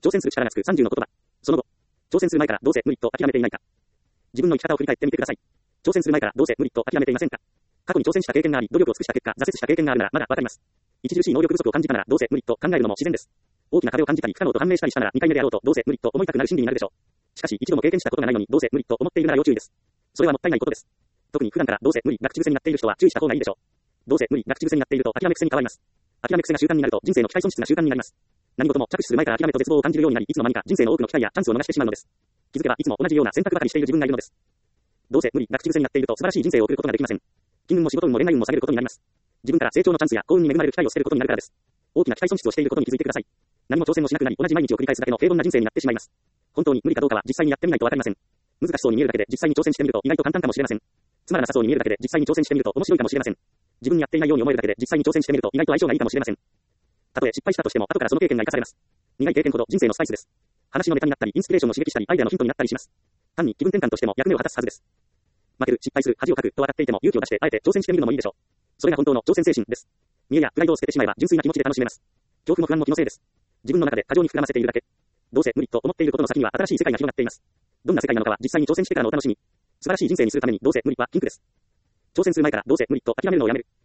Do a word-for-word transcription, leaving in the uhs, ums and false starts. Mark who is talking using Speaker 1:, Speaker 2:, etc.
Speaker 1: 挑戦する力がつくさんじゅうの言葉。その後、挑戦する前からどうせ無理と諦めていないか。自分の生き方を振り返ってみてください。挑戦する前からどうせ無理と諦めていませんか。過去に挑戦した経験があり、努力を尽くした結果、挫折した経験があるならまだわかります。著しい能力不足を感じたならどうせ無理と考えるのも自然です。大きな壁を感じたり不可能と判明したりしたならにかいめであろうとどうせ無理と思いたくなる心理になるでしょう。しかし一度も経験したことがないのにどうせ無理と思っているなら要注意です。それはもったいないことです。特に普段からどうせ無理が口癖になっている人は注意した方がいいでしょう。どうせ無理が口癖になっていると諦め癖に変わります。諦め癖が習慣になると人生の期待損失が習慣になります。何事も着手する前から諦めと絶望を感じるようになり、いつの間にか人生の多くの機会やチャンスを逃してしまうのです。気づけばいつも同じような選択ばかりしている自分がいるのです。どうせ無理が口癖になっていると素晴らしい人生を送ることができません。金運も仕事運も恋愛運も下げることになります。自分から成長のチャンスや幸運に恵まれる機会を捨てることになるからです。大きな期待損失をしていることに気づいてください。何も挑戦をしなくなり、同じ毎日を繰り返すだけの平凡な人生になってしまいます。本当に無理かどうかは実際にやってみないとわかりません。難しそうに見えるだけで実際に挑戦してみると意外と簡単かもしれません。つまらなさそうに見えるだけで実際に挑戦してみると面白いかもしれません。自分にやっていないように思えるだけで実際に挑戦してみると意外と相性がいいかもしれません。たとえ失敗したとしても後からその経験が生かされます。苦い経験ほど人生のスパイスです。話のネタになったり、インスピレーションを刺激したり、アイデアのヒントになったりします。単に気分転換としても役目を果たすはずです。負ける、失敗する、恥をかくと笑っていても勇気を出してあえて挑戦してみるのもいいでしょう。それが本当の挑戦精神です。見栄やプライドを捨ててしまえば純粋な気持ちで楽しめます。恐怖も不安も気のせいです。自分の中で過剰に膨らませているだけ。どうせ無理と思っていることの先には新しい世界が広がっています。どんな世界なのかは実際に挑戦してからのお楽しみ。素晴らしい人生にするためにどうせ無理はピンクです。挑戦する前からどうせ無理と諦めるのをやめる。